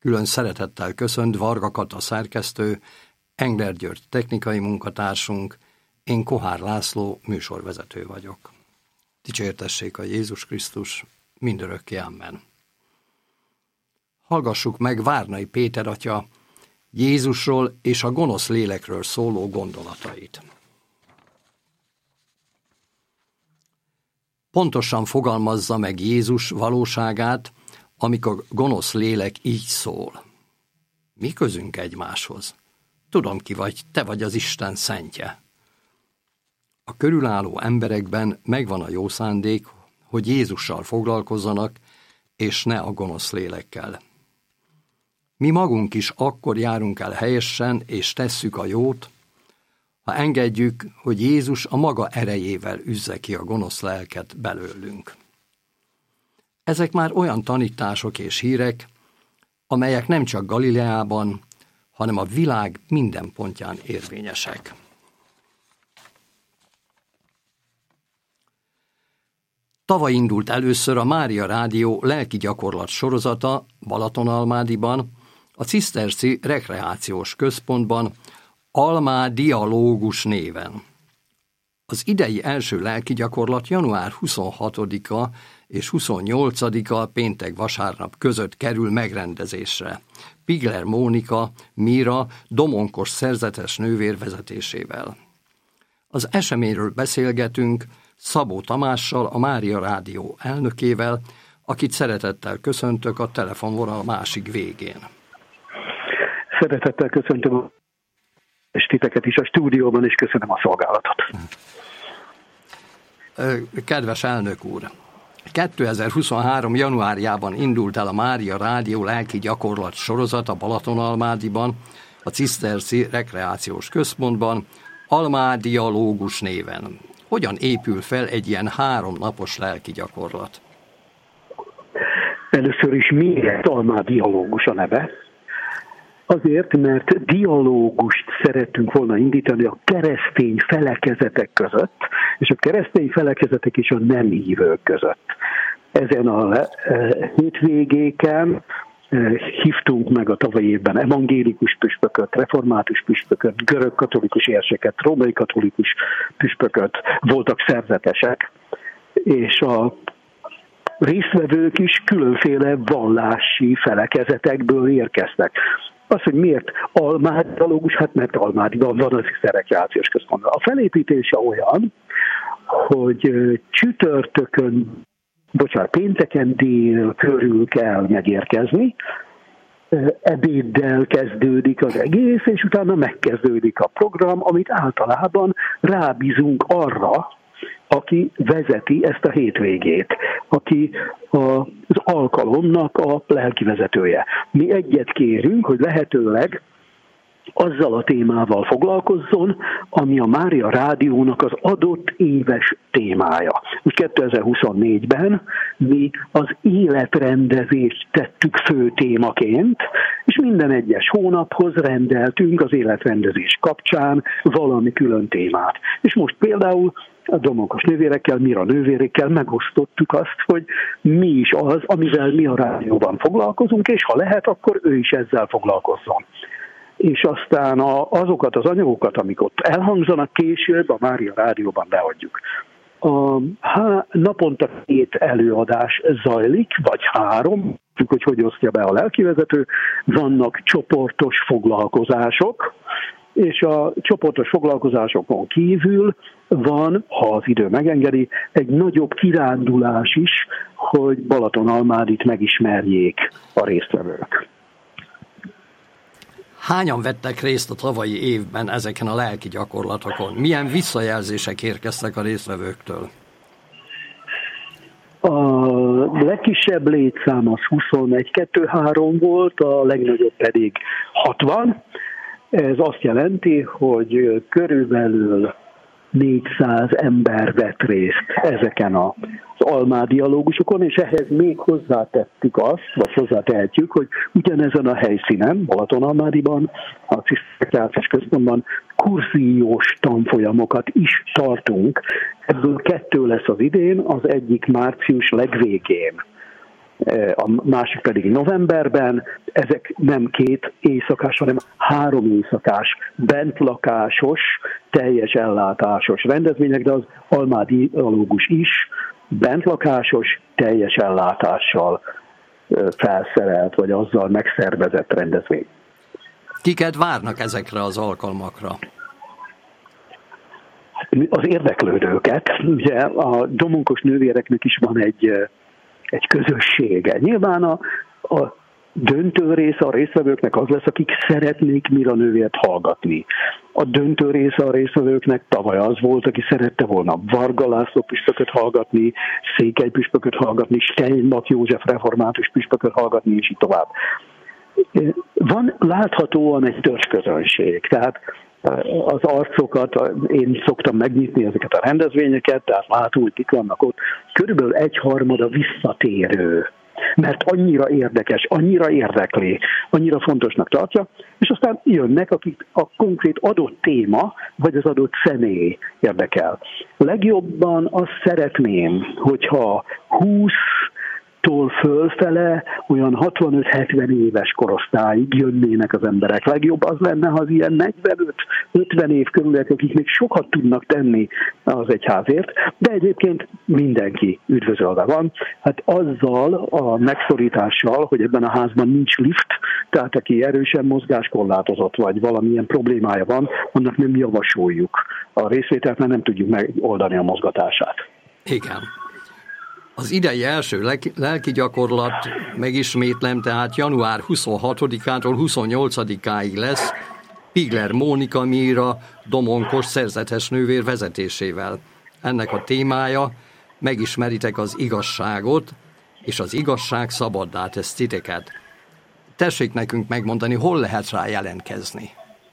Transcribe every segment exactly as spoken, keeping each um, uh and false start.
Külön szeretettel köszönt Varga Kata szerkesztő, Engler György technikai munkatársunk, én Kohár László műsorvezető vagyok. Dicsértessék a Jézus Krisztus, mindörökké amen. Hallgassuk meg Várnai Péter atya Jézusról és a gonosz lélekről szóló gondolatait. Pontosan fogalmazza meg Jézus valóságát, amikor gonosz lélek így szól. Mi közünk egymáshoz? Tudom, ki vagy, te vagy az Isten szentje. A körülálló emberekben megvan a jó szándék, hogy Jézussal foglalkozzanak, és ne a gonosz lélekkel. Mi magunk is akkor járunk el helyesen, és tesszük a jót, ha engedjük, hogy Jézus a maga erejével üzze ki a gonosz lelket belőlünk. Ezek már olyan tanítások és hírek, amelyek nem csak Galileában, hanem a világ minden pontján érvényesek. Tavaly indult először a Mária Rádió lelki gyakorlat sorozata Balatonalmádiban, a Ciszterci Rekreációs Központban, Almá Dialógus néven. Az idei első lelki gyakorlat január huszonhatodika és huszonnyolcadika péntek-vasárnap között kerül megrendezésre. Pigler Mónika, Míra, Domonkos szerzetes nővér vezetésével. Az eseményről beszélgetünk Szabó Tamással, a Mária Rádió elnökével, akit szeretettel köszöntök a telefonvonal másik végén. Szeretettel köszöntöm és titeket is a stúdióban, és köszönöm a szolgálatot. Kedves elnök úr! kétezer-huszonhárom. januárjában indult el a Mária Rádió lelki gyakorlat sorozat a Balatonalmádiban, a Ciszterci Rekreációs Központban, Almá Dialógus néven. Hogyan épül fel egy ilyen háromnapos lelki gyakorlat? Először is miért Almá Dialógus a neve? Azért, mert dialógust szerettünk volna indítani a keresztény felekezetek között, és a keresztény felekezetek és a nem hívők között. Ezen a hétvégéken hívtunk meg a tavalyi évben evangélikus püspököt, református püspököt, görög-katolikus érseket, római-katolikus püspököt, voltak szerzetesek, és a résztvevők is különféle vallási felekezetekből érkeztek. Az, hogy miért Almádi Dialógus? Hát mert Almádiban van az Rekreációs Központ. A felépítése olyan, hogy csütörtökön, bocsánat, pénteken dél körül kell megérkezni, ebéddel kezdődik az egész, és utána megkezdődik a program, amit általában rábízunk arra, aki vezeti ezt a hétvégét, aki az alkalomnak a lelkivezetője. Mi egyet kérünk, hogy lehetőleg azzal a témával foglalkozzon, ami a Mária Rádiónak az adott éves témája. Úgy kétezer-huszonnégyben mi az életrendezést tettük fő témaként, és minden egyes hónaphoz rendeltünk az életrendezés kapcsán valami külön témát. És most például a Domonkos nővérekkel, Mira nővérekkel megosztottuk azt, hogy mi is az, amivel mi a rádióban foglalkozunk, és ha lehet, akkor ő is ezzel foglalkozzon. És aztán a, azokat az anyagokat, amik ott elhangzanak később, a Mária Rádióban beadjuk. A, há, naponta két előadás zajlik, vagy három, hogy hogy osztja be a lelkivezető, vannak csoportos foglalkozások, és a csoportos foglalkozásokon kívül van, ha az idő megengedi, egy nagyobb kirándulás is, hogy Balatonalmádit megismerjék a résztvevők. Hányan vettek részt a tavalyi évben ezeken a lelki gyakorlatokon? Milyen visszajelzések érkeztek a résztvevőktől? A legkisebb létszám az huszonegy kettő három volt, a legnagyobb pedig hatvan. Ez azt jelenti, hogy körülbelül négyszáz ember vett részt ezeken az Almá Dialógusokon, és ehhez még hozzátettük azt, vagy hozzátehetjük, hogy ugyanezen a helyszínen, Balatonalmádiban, a Ciszterci Központban kurziós tanfolyamokat is tartunk. Ebből kettő lesz az idén, az egyik március legvégén. a másik pedig novemberben. Ezek nem két éjszakás, hanem három éjszakás, bentlakásos, teljes ellátásos rendezvények, de az Almádi Dialógus is bentlakásos, teljes ellátással felszerelt, vagy azzal megszervezett rendezvény. Kiket várnak ezekre az alkalmakra? Az érdeklődőket. Ugye a domonkos nővéreknek is van egy, egy közössége. Nyilván a, a döntő része a résztvevőknek az lesz, akik szeretnék Mira nővért hallgatni. A döntő része a résztvevőknek tavaly az volt, aki szerette volna Varga László püspököt hallgatni, Székely püspököt hallgatni, Steinbach József református püspököt hallgatni, és így tovább. Van láthatóan egy törzsközönség, tehát az arcokat, én szoktam megnyitni ezeket a rendezvényeket, tehát látom, hogy kik vannak ott, körülbelül egyharmada visszatérő, mert annyira érdekes, annyira érdekli, annyira fontosnak tartja, és aztán jönnek, akik a konkrét adott téma, vagy az adott személy érdekel. Legjobban azt szeretném, hogyha húsz tól fölfele olyan hatvanöt-hetven éves korosztályig jönnének az emberek. Legjobb az lenne, ha az ilyen negyvenöt-ötven év körülök, akik még sokat tudnak tenni az egyházért, de egyébként mindenki üdvözölve van. Hát azzal a megszorítással, hogy ebben a házban nincs lift, tehát aki erősen mozgáskorlátozott, vagy valamilyen problémája van, annak nem javasoljuk a részvételt, mert nem tudjuk megoldani a mozgatását. Igen. Az idei első lelki gyakorlat, megismétlem, tehát január huszonhatodikától huszonnyolcadikáig lesz Pigler Mónika Mira domonkos szerzetes nővér vezetésével. Ennek a témája: megismeritek az igazságot, és az igazság szabaddá tesz titeket. Tessék nekünk megmondani, hol lehet rá jelentkezni.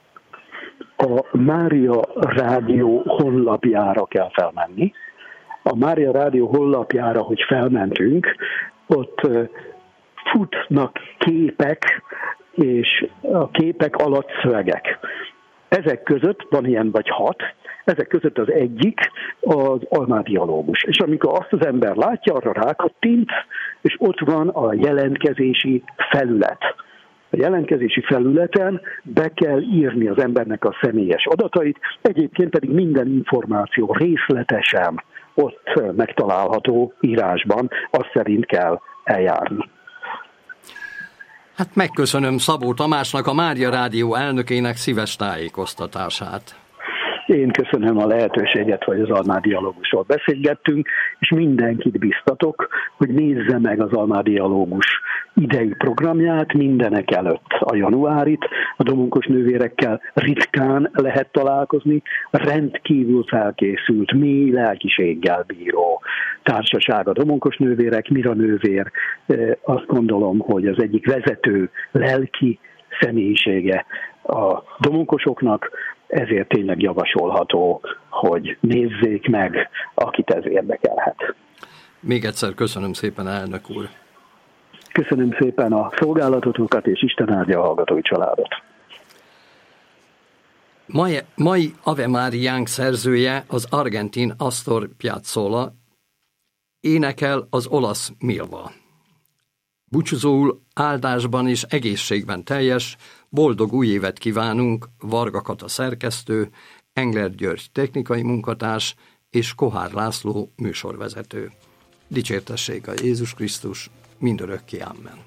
A Mária Rádió honlapjára kell felmenni. A Mária Rádió honlapjára, hogy felmentünk, ott futnak képek, és a képek alatt szövegek. Ezek között van ilyen vagy hat, ezek között az egyik az Almádi Dialógus. És amikor azt az ember látja, arra rákattint, és ott van a jelentkezési felület. A jelentkezési felületen be kell írni az embernek a személyes adatait, egyébként pedig minden információ részletesen ott megtalálható írásban, azt szerint kell eljárni. Hát megköszönöm Szabó Tamásnak, a Mária Rádió elnökének szíves tájékoztatását. Én köszönöm a lehetőséget, hogy az Almádi Dialógusról beszélgettünk, és mindenkit biztatok, hogy nézze meg az Almádi Dialógus idei programját, mindenek előtt a januárit. A domonkos nővérekkel ritkán lehet találkozni, rendkívül felkészült, mély lelkiséggel bíró társaság a domonkos nővérek, Mira nővér, azt gondolom, hogy az egyik vezető lelki személyisége a domonkosoknak, ezért tényleg javasolható, hogy nézzék meg, akit ez érdekelhet. Még egyszer köszönöm szépen, elnök úr. Köszönöm szépen a szolgálatotokat, és Isten áldja a hallgatói családot. Mai, mai Ave Mariánk szerzője az argentin Astor Piazzolla, énekel az olasz Milva. Búcsúzóul áldásban és egészségben teljes, boldog új évet kívánunk Varga Kata szerkesztő, Engler György technikai munkatárs és Kohár László műsorvezető. Dicsértessék a Jézus Krisztus, mindörökké amen.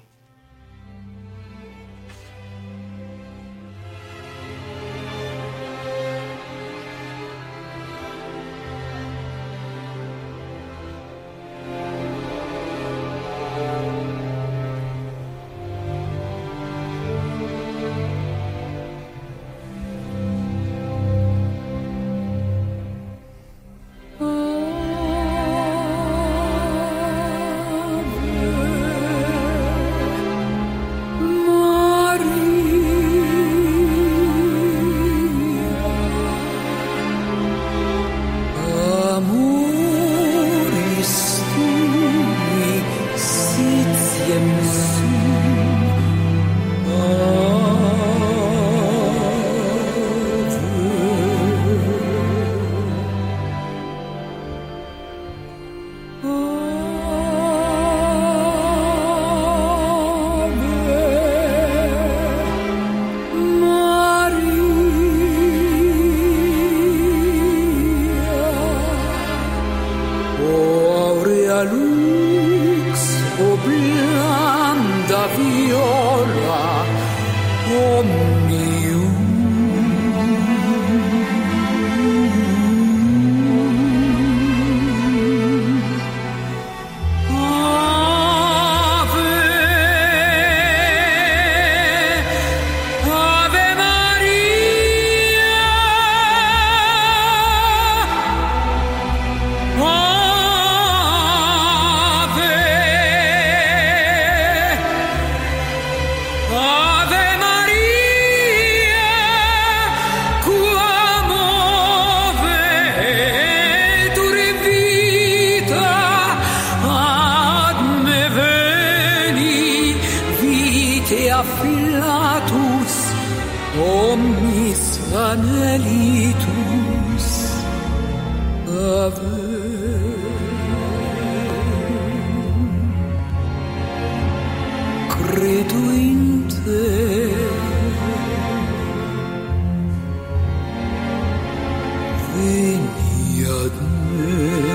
parola omnium. Afflatus omnis anhelitus ave. Credo in te, vieni ad me.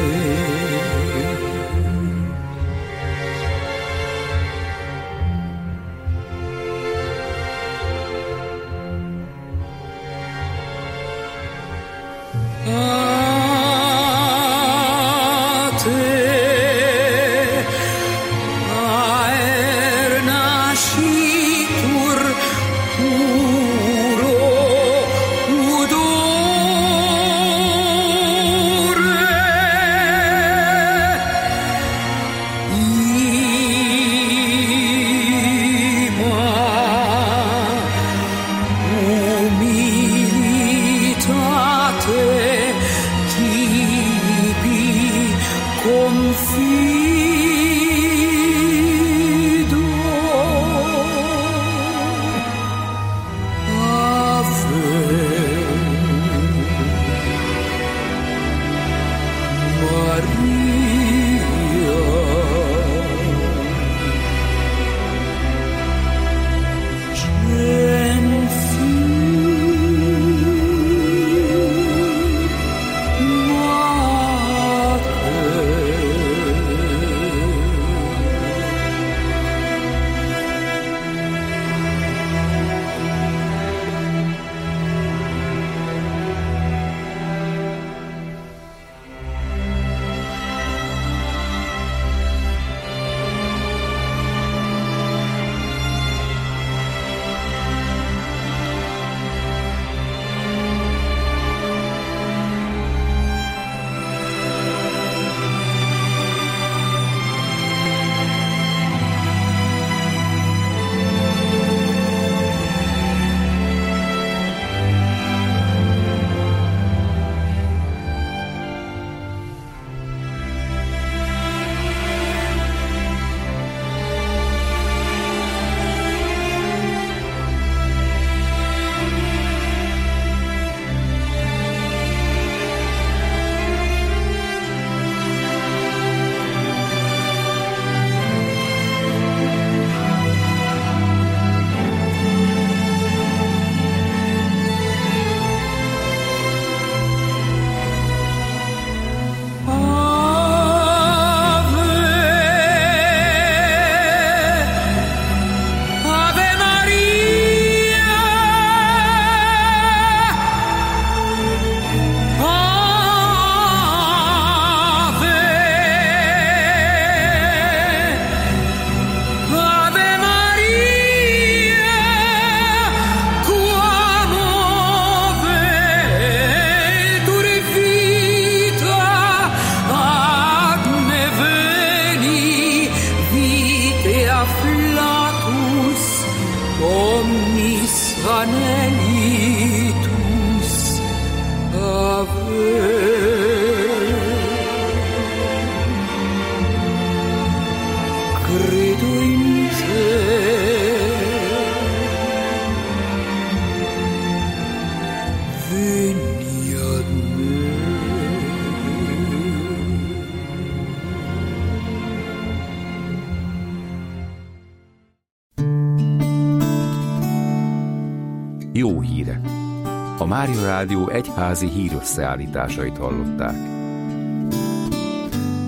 Jó hírek! A Mária Rádió egyházi hírösszeállításait hallották.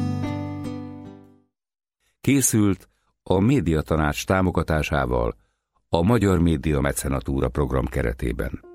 Készült a Médiatanács támogatásával a Magyar Média Mecenatúra program keretében.